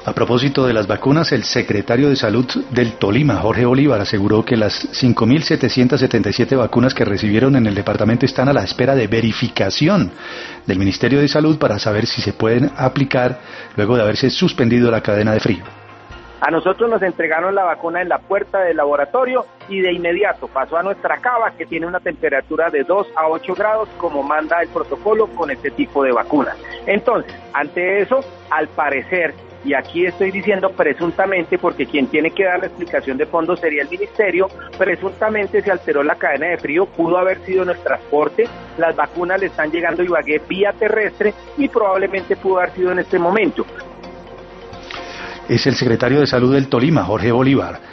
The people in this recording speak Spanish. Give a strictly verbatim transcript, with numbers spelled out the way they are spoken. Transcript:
A propósito de las vacunas, el secretario de Salud del Tolima, Jorge Bolívar, aseguró que las cinco mil setecientas setenta y siete vacunas que recibieron en el departamento están a la espera de verificación del Ministerio de Salud para saber si se pueden aplicar luego de haberse suspendido la cadena de frío. A nosotros nos entregaron la vacuna en la puerta del laboratorio y de inmediato pasó a nuestra cava, que tiene una temperatura de dos a ocho grados, como manda el protocolo con este tipo de vacunas. Entonces, ante eso, al parecer, y aquí estoy diciendo presuntamente, porque quien tiene que dar la explicación de fondo sería el ministerio, presuntamente se alteró la cadena de frío, pudo haber sido nuestro transporte, las vacunas le están llegando a Ibagué vía terrestre y probablemente pudo haber sido en este momento. Es el secretario de Salud del Tolima, Jorge Bolívar.